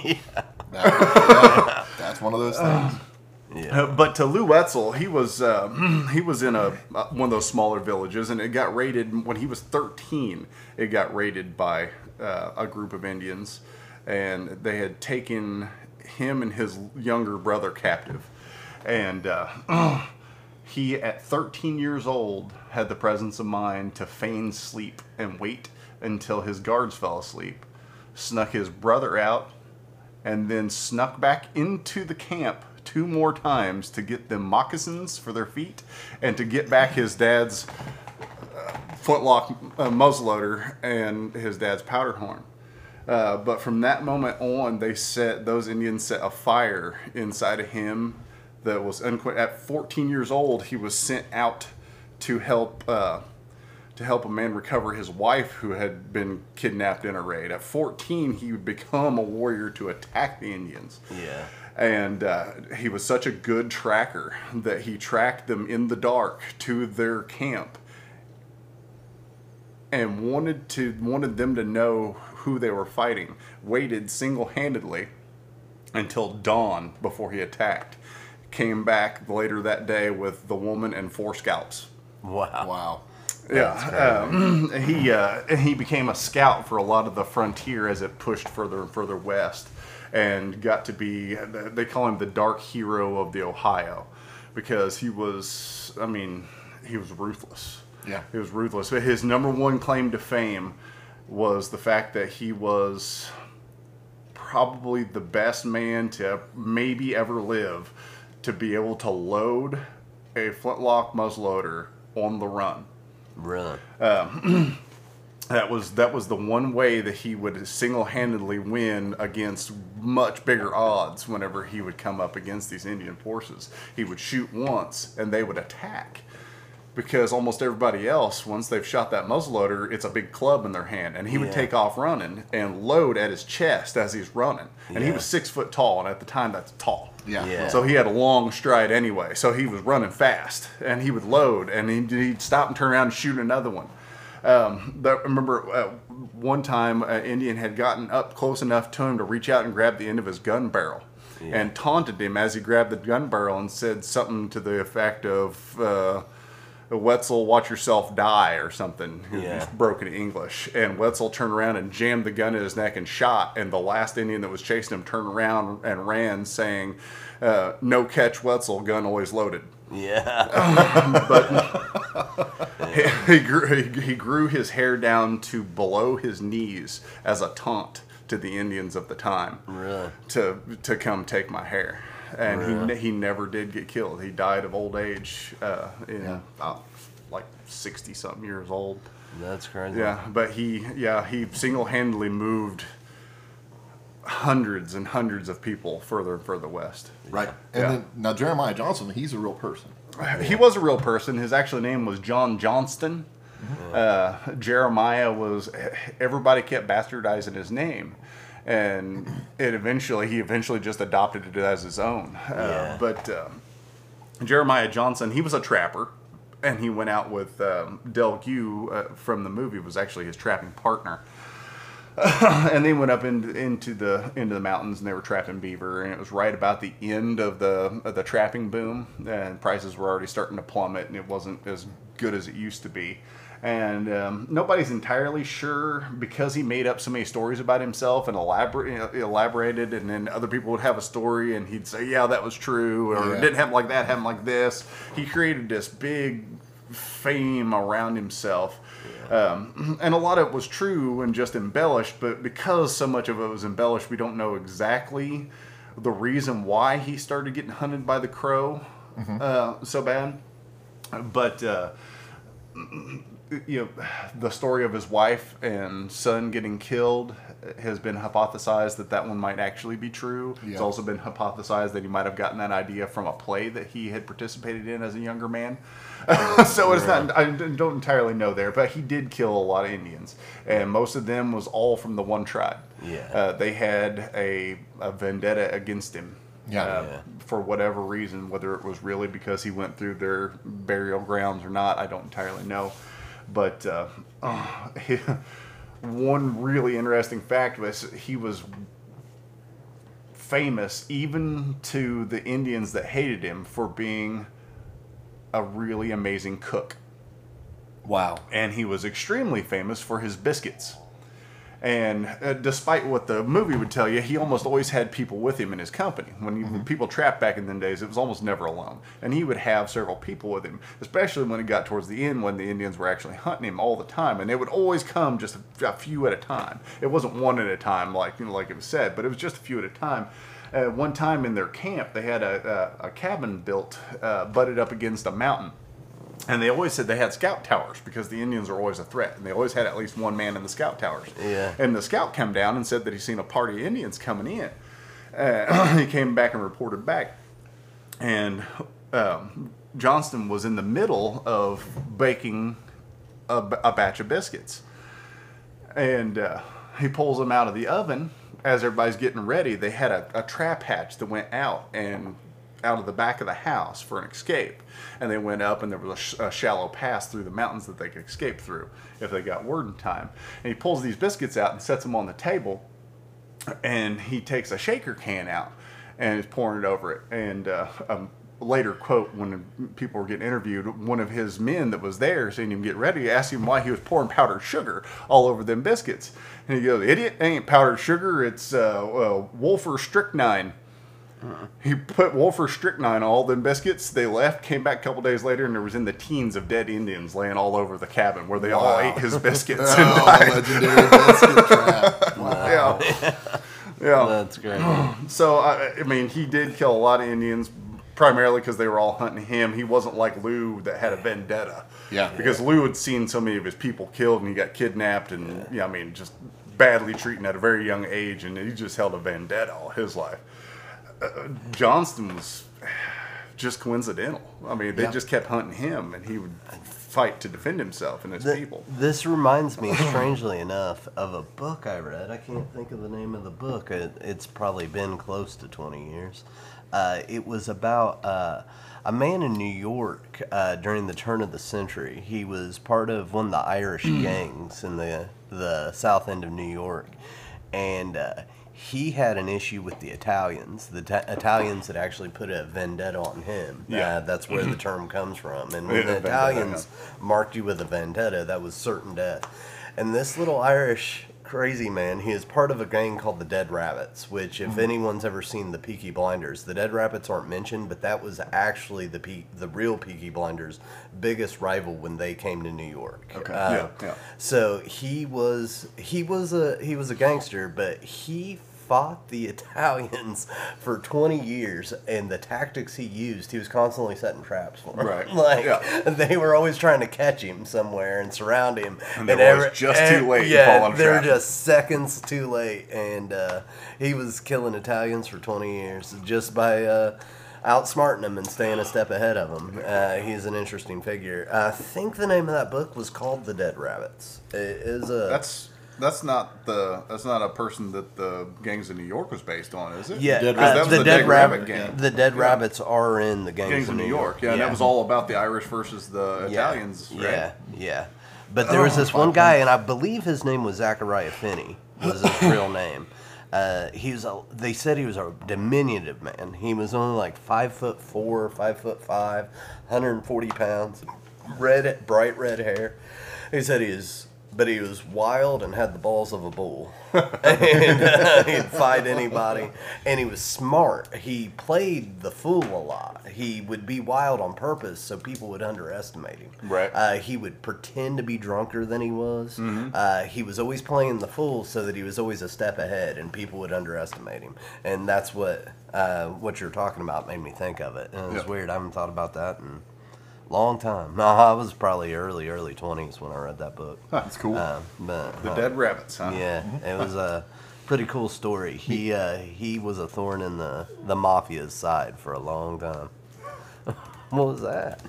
That- yeah, that's one of those things. Yeah. Uh, but to Lew Wetzel, he was uh, he was in a uh, one of those smaller villages, and it got raided when he was thirteen. It got raided by uh, a group of Indians, and they had taken him and his younger brother captive. And uh, he, at thirteen years old, had the presence of mind to feign sleep and wait until his guards fell asleep, snuck his brother out, and then snuck back into the camp two more times to get them moccasins for their feet and to get back his dad's uh, flintlock uh, muzzleloader and his dad's powder horn. Uh, but from that moment on, they set those Indians set a fire inside of him that was unqu- at fourteen years old. He was sent out to help uh, to help a man recover his wife who had been kidnapped in a raid. At fourteen, he would become a warrior to attack the Indians. Yeah. And uh, he was such a good tracker that he tracked them in the dark to their camp and wanted to wanted them to know who they were fighting. Waited single-handedly until dawn before he attacked. Came back later that day with the woman and four scalps. Wow. Wow. Yeah, um, he uh, he became a scout for a lot of the frontier as it pushed further and further west, and got to be, they call him the Dark Hero of the Ohio, because he was, I mean, he was ruthless. Yeah. He was ruthless. But his number one claim to fame was the fact that he was probably the best man to maybe ever live to be able to load a flintlock muzzleloader on the run. Really? That was that was the one way that he would single-handedly win against much bigger odds whenever he would come up against these Indian forces. He would shoot once and they would attack. Because almost everybody else, once they've shot that muzzleloader, it's a big club in their hand. And he would Yeah. take off running and load at his chest as he's running. And he Yeah. was six foot tall, and at the time that's tall. Yeah. Yeah. So he had a long stride anyway. So he was running fast, and he would load, and he'd, he'd stop and turn around and shoot another one. Um, but I remember uh, one time an Indian had gotten up close enough to him to reach out and grab the end of his gun barrel, Yeah. and taunted him as he grabbed the gun barrel and said something to the effect of, uh, "Wetzel, watch yourself die," or something. Yeah. Broken English. And Wetzel turned around and jammed the gun in his neck and shot. And the last Indian that was chasing him turned around and ran, saying, uh, "No catch, Wetzel. Gun always loaded." Yeah. He, he, grew, he, he grew his hair down to below his knees as a taunt to the Indians of the time. Really? To to come take my hair. And he Really? ne- he never did get killed. He died of old age, uh, in Yeah. uh, like sixty something years old. That's crazy. Yeah, but he yeah he single handedly moved hundreds and hundreds of people further and further west. Right. And Yeah. then now Jeremiah Johnson, he's a real person. He was a real person. His actual name was John Johnston. Uh, Jeremiah was. Everybody kept bastardizing his name, and it eventually he eventually just adopted it as his own. Uh, Yeah. But um, Jeremiah Johnson, he was a trapper, and he went out with um, Del Gue uh, from the movie. Was actually his trapping partner. And they went up into, into the into the mountains, and they were trapping beaver. And it was right about the end of the of the trapping boom, and prices were already starting to plummet, and it wasn't as good as it used to be. And um, nobody's entirely sure, because he made up so many stories about himself and elaborate, you know, elaborated, and then other people would have a story, and he'd say, "Yeah, that was true," or Yeah. "It didn't happen like that, happened like this." He created this big fame around himself. Um, and a lot of it was true and just embellished, but because so much of it was embellished, we don't know exactly the reason why he started getting hunted by the crow uh, so bad. But, uh, you know, the story of his wife and son getting killed has been hypothesized that that one might actually be true. It's Yeah. also been hypothesized that he might have gotten that idea from a play that he had participated in as a younger man. So it's not, I don't entirely know there, but he did kill a lot of Indians, and most of them was all from the one tribe. Yeah. Uh, they had a, a vendetta against him. Yeah. uh, Yeah. For whatever reason, whether it was really because he went through their burial grounds or not, I don't entirely know. But uh, oh, he, one really interesting fact was he was famous even to the Indians that hated him for being a really amazing cook. Wow. And he was extremely famous for his biscuits. And uh, despite what the movie would tell you, he almost always had people with him in his company. When, you, when people trapped back in them days, it was almost never alone. And he would have several people with him, especially when it got towards the end when the Indians were actually hunting him all the time. And they would always come just a, a few at a time. It wasn't one at a time like, you know, like it was said, but it was just a few at a time. Uh, one time in their camp, they had a, a, a cabin built, uh, butted up against a mountain. And they always said they had scout towers because the Indians are always a threat. And they always had at least one man in the scout towers. Yeah. And the scout came down and said that he seen a party of Indians coming in. Uh, he came back and reported back. And um, Johnston was in the middle of baking a, b- a batch of biscuits. And uh, he pulls them out of the oven. As everybody's getting ready, they had a, a trap hatch that went out and out of the back of the house for an escape. And they went up, and there was a, sh- a shallow pass through the mountains that they could escape through if they got word in time. And he pulls these biscuits out and sets them on the table, and he takes a shaker can out and is pouring it over it. And uh, um, later quote, when people were getting interviewed, one of his men that was there seeing him get ready asked him why he was pouring powdered sugar all over them biscuits. And he goes, "Idiot, it ain't powdered sugar, it's uh, uh, Wolfer Strychnine." Uh-uh. He put Wolfer Strychnine on all them biscuits. They left, came back a couple days later, and there was in the teens of dead Indians laying all over the cabin where they all Wow. ate his biscuits and Oh, died. legendary biscuit trap. Wow. Yeah. Yeah. That's great. So, I, I mean, he did kill a lot of Indians, primarily because they were all hunting him. He wasn't like Lou that had a vendetta. Yeah. Because Lou had seen so many of his people killed and he got kidnapped and, yeah, yeah I mean, just badly treated at a very young age, and he just held a vendetta all his life. Uh, Johnston was just coincidental. I mean, they Yeah. just kept hunting him, and he would fight to defend himself and his The- people. This reminds me, strangely enough, of a book I read. I can't think of the name of the book. It, it's probably been close to twenty years. Uh, it was about uh, a man in New York uh, during the turn of the century. He was part of one of the Irish gangs in the the south end of New York, and uh, he had an issue with the Italians. The ta- Italians had actually put a vendetta on him. Yeah. Uh, that's where the term comes from. And when Yeah, the vendetta, Italians marked you with a vendetta, that was certain death. And this little Irish crazy man, he is part of a gang called the Dead Rabbits, which if anyone's ever seen the Peaky Blinders, the Dead Rabbits aren't mentioned, but that was actually the Pe- the real Peaky Blinders' biggest rival when they came to New York. Okay. Uh, Yeah, yeah. So he was he was a he was a gangster, but he fought the Italians for twenty years, and the tactics he used, he was constantly setting traps for them. Right. Like, Yeah. they were always trying to catch him somewhere and surround him. And they were always just too late to Yeah, fall on a they were trap. just seconds too late, and uh, he was killing Italians for twenty years just by uh, outsmarting them and staying a step ahead of them. Uh, he's an interesting figure. I think the name of that book was called The Dead Rabbits. It is a... That's that's not the that's not a person that the gangs of New York was based on, is it? Yeah, Dead uh, Rabbit- that was the, the Dead, Dead Rabbit, Rabbit gang. The Dead Yeah. Rabbits are in the gangs, Gangs of New York. Yeah, and that was all about the Irish versus the Italians, right? Yeah, yeah. But there was this one guy, and I believe his name was Zachariah Finney, was his real name. Uh, he was a, they said he was a diminutive man. He was only like five foot four, five foot five, one hundred forty pounds, red, bright red hair. He said he was, but he was wild and had the balls of a bull. And uh, he'd fight anybody. And he was smart. He played the fool a lot. He would be wild on purpose so people would underestimate him. Right. Uh, he would pretend to be drunker than he was. Mm-hmm. Uh, he was always playing the fool so that he was always a step ahead and people would underestimate him. And that's what uh, what you're talking about made me think of it. And it was Yeah. weird. I haven't thought about that in a long time. No, I was probably early, early twenties when I read that book. That's cool. Uh, but, The uh, Dead Rabbits, huh? yeah, it was a pretty cool story. He uh, he was a thorn in the, the mafia's side for a long time. What was that?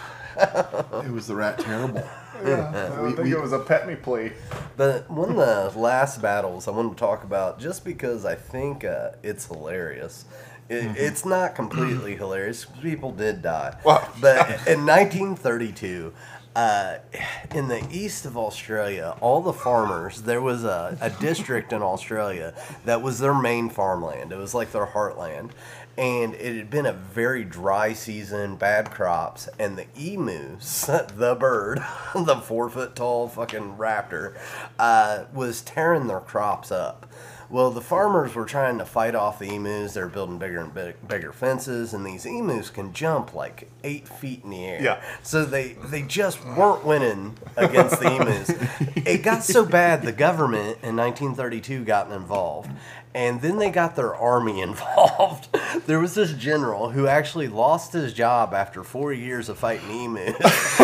It was the Rat Terrible. I We- think we- it was a pet me plea. But one of the last battles I wanted to talk about, just because I think uh, it's hilarious. It, It's not completely hilarious. People did die. Well, But in nineteen thirty-two, uh, in the east of Australia, all the farmers, there was a, a district in Australia that was their main farmland. It was like their heartland. And it had been a very dry season, bad crops, and the emus, the bird, the four foot tall fucking raptor, uh, was tearing their crops up. Well, the farmers were trying to fight off the emus. They were building bigger and big, bigger fences, and these emus can jump like eight feet in the air. Yeah. So they, they just weren't winning against the emus. It got so bad, the government in nineteen thirty-two got involved. And then they got their army involved. There was this general who actually lost his job after four years of fighting emus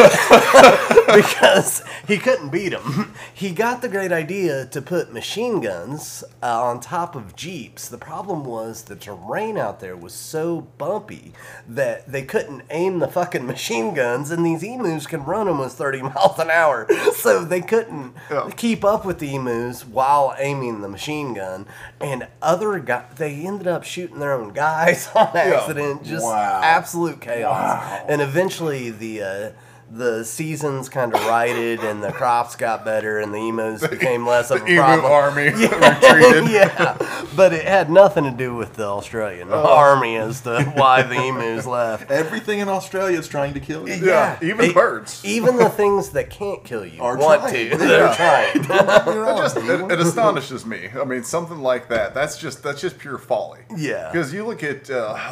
because he couldn't beat them. He got the great idea to put machine guns uh, on top of jeeps. The problem was the terrain out there was so bumpy that they couldn't aim the fucking machine guns, and these emus can run almost thirty miles an hour. So they couldn't Yeah. keep up with the emus while aiming the machine gun. And other guys, they ended up shooting their own guys on accident. Just Wow. absolute chaos. And eventually the uh, the seasons kind of righted, and the crops got better, and the emus became less of a Emu problem. army retreated. Yeah, but it had nothing to do with the Australian army as to why the emus left. Everything in Australia is trying to kill you. Yeah, even It- birds. Even the things that can't kill you Are want trying. to. They're trying. That just it, it astonishes me. I mean, something like that. That's just that's just pure folly. Yeah. Because you look at, uh,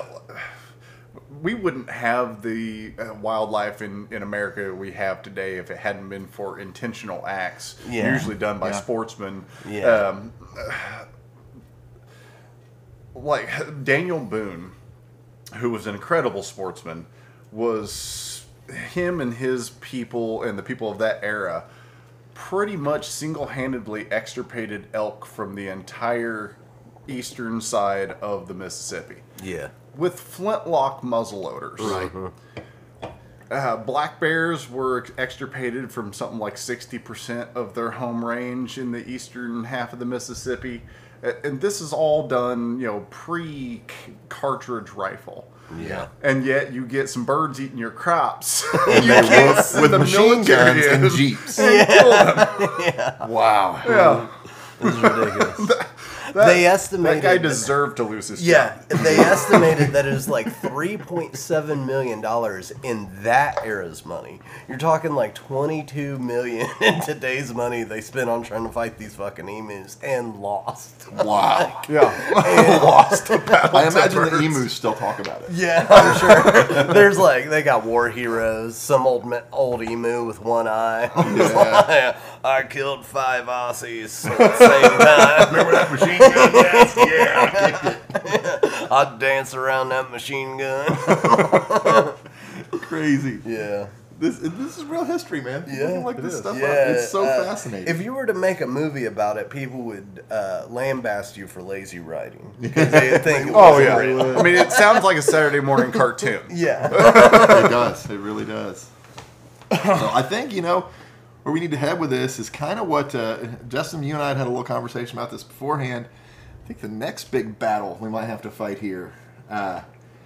we wouldn't have the uh, wildlife in in America we have today if it hadn't been for intentional acts, Yeah. usually done by Yeah. sportsmen. Yeah. Um, like Daniel Boone who was an incredible sportsman, was him and his people and the people of that era pretty much single-handedly extirpated elk from the entire eastern side of the Mississippi. Yeah. With flintlock muzzleloaders. Right. Uh, black bears were extirpated from something like sixty percent of their home range in the eastern half of the Mississippi. And this is all done, you know, pre-cartridge rifle. Yeah. And yet you get some birds eating your crops. And You they can't work send with the machine military guns and in jeeps. and kill them. Wow. Yeah. It's ridiculous. That, They estimated that guy that- deserved to lose his Yeah, job. they estimated that it was like three point seven million dollars in that era's money. You're talking like twenty-two million dollars in today's money they spent on trying to fight these fucking emus and lost. Wow. Yeah. Lost a battle I to imagine the birds. emus still talk about it. Yeah, I'm sure. There's like, they got war heroes, some old ma- old emu with one eye. Yeah. I killed five Aussies at the same time. Remember that machine gun? Yes, yeah. I'd dance around that machine gun. Crazy. Yeah. This this is real history, man. Yeah, People look it this is. stuff Yeah, up. It's so uh, fascinating. If you were to make a movie about it, people would uh, lambast you for lazy writing because they think. It Oh, wasn't yeah. real. I mean, it sounds like a Saturday morning cartoon. Yeah. It does. It really does. So I think, you know, where we need to head with this is kind of what, uh, Justin, you and I had had a little conversation about this beforehand. I think the next big battle we might have to fight here uh,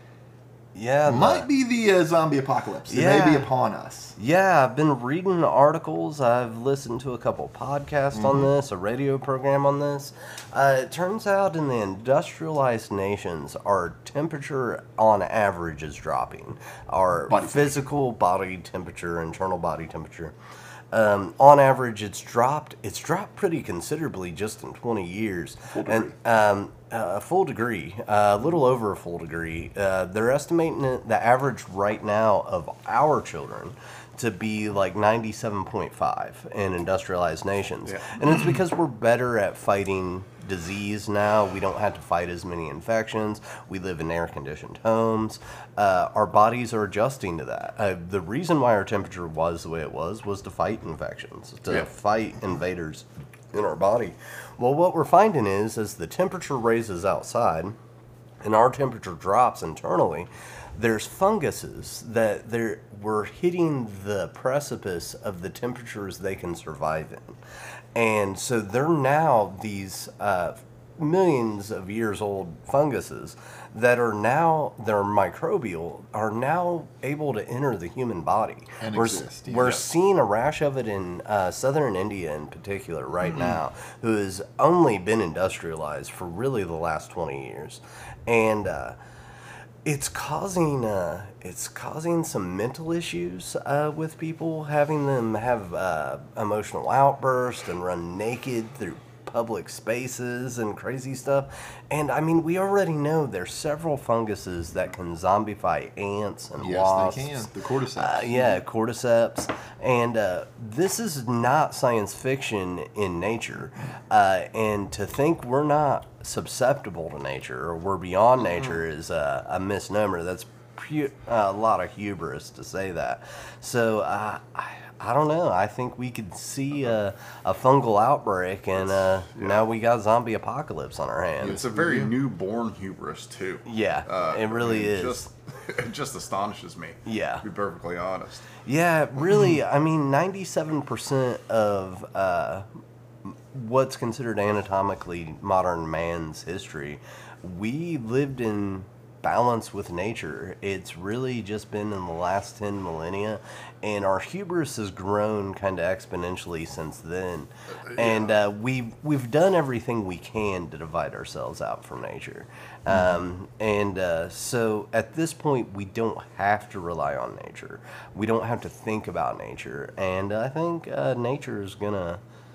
Yeah. might the- be the uh, zombie apocalypse. It may Yeah. be upon us. Yeah, I've been reading articles. I've listened to a couple podcasts on this, a radio program on this. Uh, it turns out in the industrialized nations, our temperature on average is dropping. Our Body physical body temperature, internal body temperature. Um, on average, it's dropped. It's dropped pretty considerably just in twenty years. Full And um, a full degree, uh, a little over a full degree. Uh, they're estimating it, the average right now of our children to be like ninety-seven point five in industrialized nations. Yeah. And it's because we're better at fighting disease now. We don't have to fight as many infections. We live in air-conditioned homes. Uh, our bodies are adjusting to that. Uh, the reason why our temperature was the way it was was to fight infections, to Yeah. fight invaders in our body. Well, what we're finding is as the temperature raises outside and our temperature drops internally, there's funguses that they're, we're hitting the precipice of the temperatures they can survive in. And so they're now these uh, millions of years old funguses that are now, they're microbial, are now able to enter the human body. And we're exist, yeah. we're Yeah. seeing a rash of it in uh, southern India in particular right now, who has only been industrialized for really the last twenty years. And uh, it's causing uh, it's causing some mental issues uh, with people, having them have uh, emotional outbursts and run naked through public spaces and crazy stuff. And I mean, we already know there's several funguses that can zombify ants and Yes, wasps. they can. The cordyceps. Uh, yeah, cordyceps. And uh, this is not science fiction in nature. Uh, and to think we're not susceptible to nature or we're beyond nature is uh, a misnomer. That's pu- a lot of hubris to say that. So uh, I, I don't know. I think we could see a, a fungal outbreak, and uh, now we got zombie apocalypse on our hands. It's a very newborn hubris, too. Yeah, Uh, it really I mean, is. Just, it just astonishes me. Yeah. To be perfectly honest. Yeah, really. I mean, ninety-seven percent of uh, what's considered anatomically modern man's history, we lived in balance with nature. It's really just been in the last ten millennia, and our hubris has grown kind of exponentially since then. And uh, we've, we've done everything we can to divide ourselves out from nature. Um, and uh, so at this point, we don't have to rely on nature. We don't have to think about nature. And I think uh, nature is going to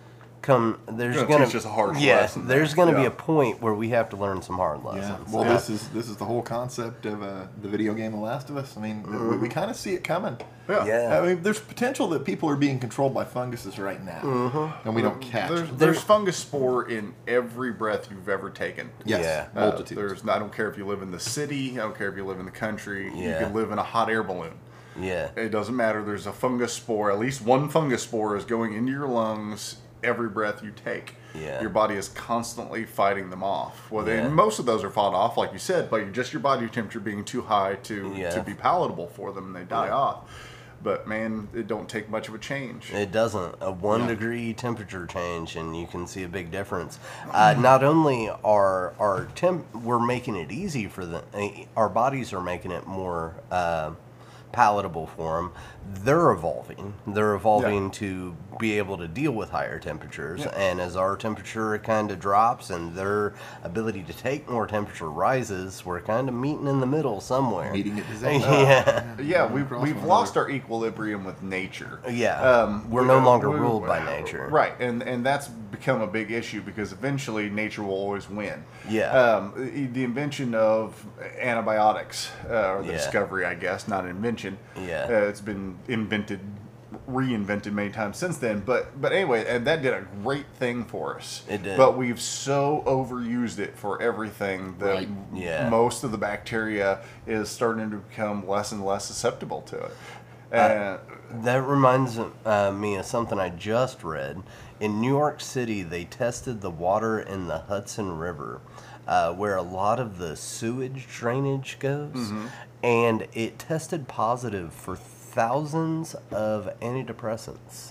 come. There's Gonna gonna, teach us a harsh yeah. lesson There's there. gonna be Yeah. a point where we have to learn some hard Yeah. lessons. Well, Yeah. this is this is the whole concept of uh, the video game The Last of Us. I mean, we, we kind of see it coming. Yeah. Yeah. I mean, there's potential that people are being controlled by funguses right now, and we don't catch. There's, it. there's fungus spore in every breath you've ever taken. Yes, Yeah. Uh, multitudes. there's. I don't care if you live in the city. I don't care if you live in the country. You Yeah. can live in a hot air balloon. Yeah. It doesn't matter. There's a fungus spore. At least one fungus spore is going into your lungs every breath you take. Yeah. Your body is constantly fighting them off. Well, Yeah. then most of those are fought off, like you said, by just your body temperature being too high to Yeah. to be palatable for them, and they die off. But man, it don't take much of a change. It doesn't. A one Yeah. degree temperature change, and you can see a big difference. Uh, not only are our temp, we're making it easy for the, our bodies are making it more uh, palatable for them. They're evolving. They're evolving Yeah. to be able to deal with higher temperatures. Yeah. And as our temperature kind of drops and their ability to take more temperature rises, we're kind of meeting in the middle somewhere. Meeting at disaster. yeah. Yeah, we've, Across we've one lost another. our equilibrium with nature. Yeah. Um, we're we- no longer we- ruled by nature. Right, and and that's become a big issue because eventually nature will always win. Yeah. Um, the the invention of antibiotics, uh, or the Yeah. discovery, I guess, not invention. Yeah. Uh, it's been invented, reinvented many times since then. But but anyway, and that did a great thing for us. It did. But we've so overused it for everything that Right. Yeah. most of the bacteria is starting to become less and less susceptible to it. Uh, And That reminds uh, me of something I just read. In New York City, they tested the water in the Hudson River, uh, where a lot of the sewage drainage goes, Mm-hmm. and it tested positive for thousands of antidepressants.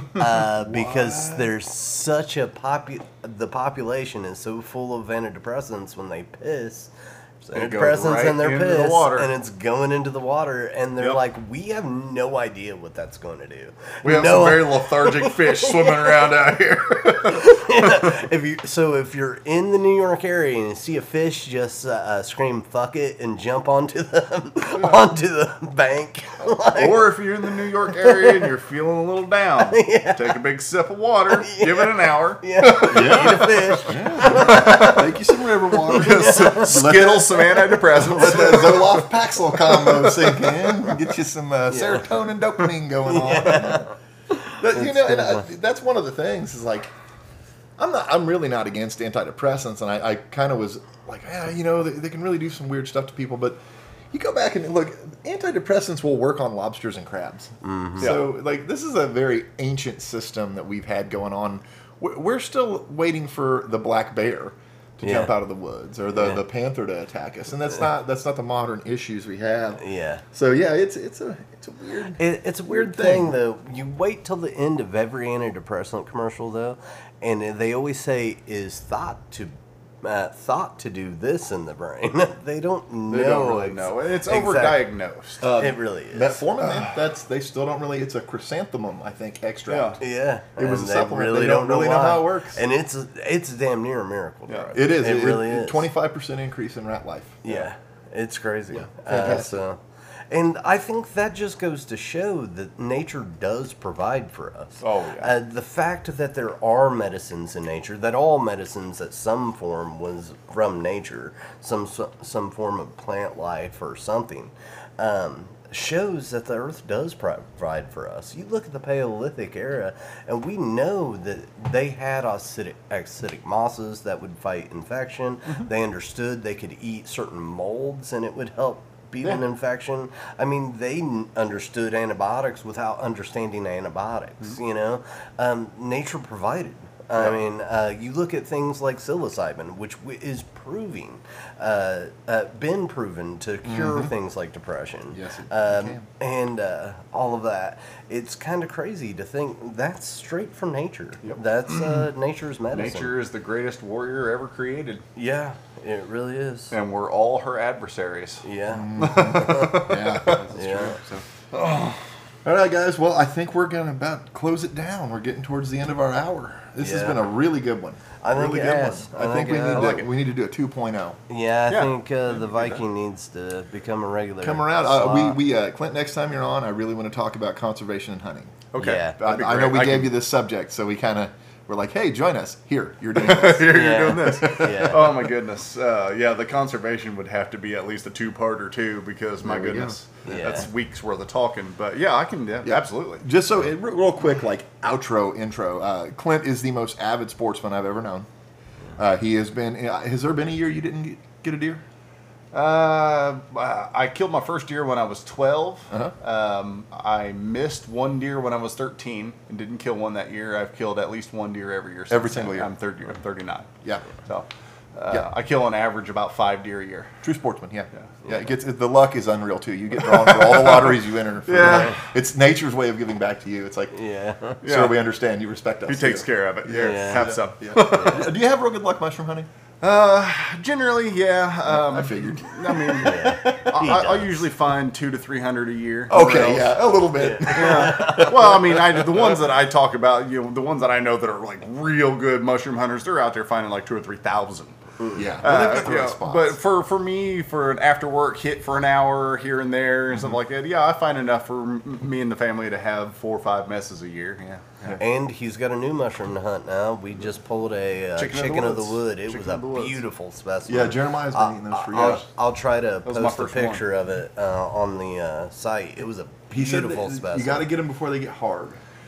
uh, because there's such a popu- the population is so full of antidepressants when they piss. There's It goes antidepressants right in their into the piss, water. and it's going into the water, and they're Yep. like, we have no idea what that's going to do. we have no some very lethargic fish swimming around out here. if you so if you're in the New York area and you see a fish, just uh, uh, scream "fuck it" and jump onto the onto the bank. Like, Or if you're in the New York area and you're feeling a little down, take a big sip of water, give it an hour, yeah, eat a fish. Take you some river water. skittle some antidepressants. Let that Zoloft Paxil combo sink in. Get you some uh, serotonin, dopamine going on. But, you know, and I, that's one of the things is like, I'm not. I'm really not against antidepressants, and I, I kind of was like, yeah, you know, they, they can really do some weird stuff to people. But you go back and look, antidepressants will work on lobsters and crabs. So, like, this is a very ancient system that we've had going on. We're we're still waiting for the black bear to Yeah. jump out of the woods or the, Yeah. the panther to attack us, and that's not that's not the modern issues we have. Yeah. So yeah, it's it's a it's a weird. It, it's a weird Weird thing, thing. though. You wait till the end of every antidepressant commercial, though, and they always say is thought to uh, thought to do this in the brain. They don't know. They don't really ex- know. It's exactly. overdiagnosed. Uh, It really is. Metformin, man, that's they still don't really. It's a chrysanthemum, I think, extract. Yeah, It was and a they supplement. They don't really know why. how it works. and it's it's damn near a miracle Yeah. drug. It is. It, really is. Twenty-five percent increase in rat life. Yeah, it's crazy. Yeah, uh, fantastic. so, and I think that just goes to show that nature does provide for us. Oh, yeah. Uh, the fact that there are medicines in nature, that all medicines at some form was from nature, some some form of plant life or something, um, shows that the earth does provide for us. You look at the Paleolithic era, and we know that they had acidic, acidic mosses that would fight infection. Mm-hmm. They understood they could eat certain molds, and it would help beat an Yeah. infection. I mean, they n- understood antibiotics without understanding antibiotics. Mm-hmm. You know, um, nature provided. I mean, uh, you look at things like psilocybin, which w- is proving, uh, uh, been proven to cure things like depression. Mm-hmm. Yes, it um, can. and uh, all of that. It's kind of crazy to think that's straight from nature. Yep. That's uh, nature's medicine. Nature is the greatest warrior ever created, Yeah, it really is. and we're all her adversaries. Yeah. Yeah, that's Yeah. true. So. All right, guys. Well, I think we're gonna about close it down. We're getting towards the end of our hour. This has Yeah. been a really good one. I think really it good has. one. I I, think, think we it need has. to I like it. we need to do a two point oh. Yeah, I Yeah. think uh, Yeah, the we can do Viking needs to become a regular. Come around. Uh, we slot. we uh, Clint. Next time you're on, I really want to talk about conservation and hunting. Okay, Yeah. that'd be I, I know great. we I gave can- you this subject, so we kind of We're like, hey, join us. Here, you're doing this. Here Yeah. you're doing this. Yeah. Oh my goodness. Uh, yeah, the conservation would have to be at least a two-parter too, because my There we go. goodness, Yeah. that's weeks worth of talking. But yeah, I can. Yeah, Yeah. absolutely. Just so, it, real quick, like outro, intro. Uh, Clint is the most avid sportsman I've ever known. Uh, he has been. uh, Has there been a year you didn't get- get a deer? Uh, I killed my first deer when I was twelve. Uh-huh. Um, I missed one deer when I was thirteen and didn't kill one that year. I've killed at least one deer every year. Since Every then. single year. I'm thirty. I'm thirty-nine. Yeah. So, uh, Yeah. I kill on average about five deer a year. True sportsman, yeah. Yeah. Yeah, it gets the luck is unreal too. You get drawn for all the lotteries you enter. For Yeah. It's nature's way of giving back to you. It's like, Yeah. sir, Yeah. we understand. You respect us. He takes too. care of it. Here, Yeah. have some. Yeah. Do you have real good luck mushroom hunting? Uh, generally, yeah. Um, I figured. I mean, I, I, I usually find two to three hundred a year. Okay, Rails. yeah, a little bit. Well, I mean, I the ones that I talk about, you know, the ones that I know that are like real good mushroom hunters, they're out there finding like two or three thousand. Yeah, well, they've Uh, got the you right know, spots. but for, for me, for an after work hit for an hour here and there and Mm-hmm. stuff like that, yeah, I find enough for m- me and the family to have four or five messes a year. Yeah. yeah. And he's got a new mushroom to hunt now. We just pulled a uh, Chicken chicken, of the of the woods. wood. It Chicken was of the a woods. beautiful specimen. yeah, Jeremiah's been eating those for I'll, years. I'll try to was my post a first one. picture of it uh, on the uh, site. It was a He said beautiful that specimen. you got to get them before they get hard.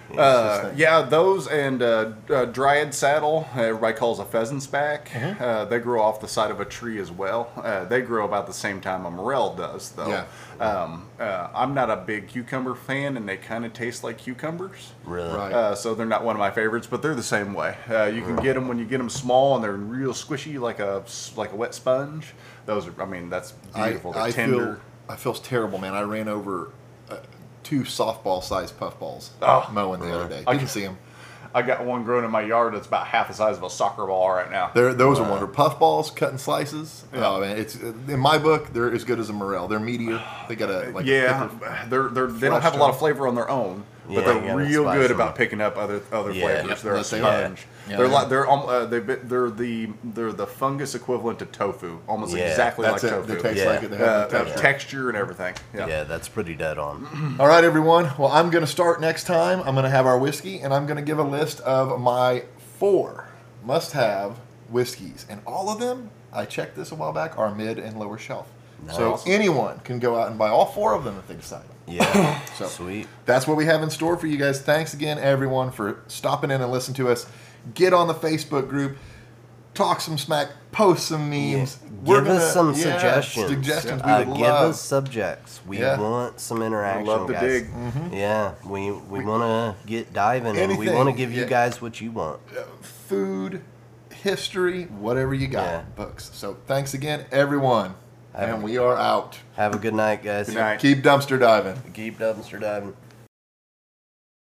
Uh, thing. yeah, those and uh, uh, dryad saddle, uh, everybody calls a pheasant's back. Mm-hmm. Uh, they grow off the side of a tree as well. Uh, they grow about the same time a morel does, though. Yeah. Um, uh, I'm not a big cucumber fan, and they kind of taste like cucumbers. Really? Right. Uh, so they're not one of my favorites, but they're the same way. Uh, you can get them when you get them small, and they're real squishy, like a like a wet sponge. Those are, I mean, that's beautiful. I, They're I tender. feel I feel terrible, man. I ran over uh, two softball-sized puffballs Oh. mowing the other day. I- Didn't see them. I got one growing in my yard that's about half the size of a soccer ball right now. They're, those are wonderful. Puffballs, cutting slices. Oh man, it's in my book. They're as good as a morel. They're meatier. They got a like yeah, thicker- they're they're they don't flesh have a to lot them. of flavor on their own, but Yeah, you they're gotta real spice good them. about picking up other other Yeah. flavors. Yep, They're a yes, they are. sponge. Yeah, they're they like are. they're um, uh, they they're the they're the fungus equivalent to tofu, almost Yeah, exactly That's like it. tofu. They taste Yeah. like it. They Uh, have the uh, texture. texture and everything. Yeah. Yeah, that's pretty dead on. All right, everyone. Well, I'm going to start next time. I'm going to have our whiskey, and I'm going to give a list of my four must-have whiskeys, and all of them, I checked this a while back, are mid and lower shelf. So Nice. anyone can go out and buy all four of them if they decide. Yeah. So Sweet. that's what we have in store for you guys. Thanks again, everyone, for stopping in and listening to us. Get on the Facebook group, talk some smack, post some memes. We're Give us some yeah, suggestions. Suggestions we Uh, would give love. us subjects. We Yeah. want some interaction. love to guys. dig. Yeah, we we, want to get diving, and we Anything, want to give you yeah. guys what you want. Food, history, whatever you got, Yeah. books. So thanks again, everyone. Have And a- we are out. Have a good night, guys. Good night. Keep dumpster diving. Keep dumpster diving.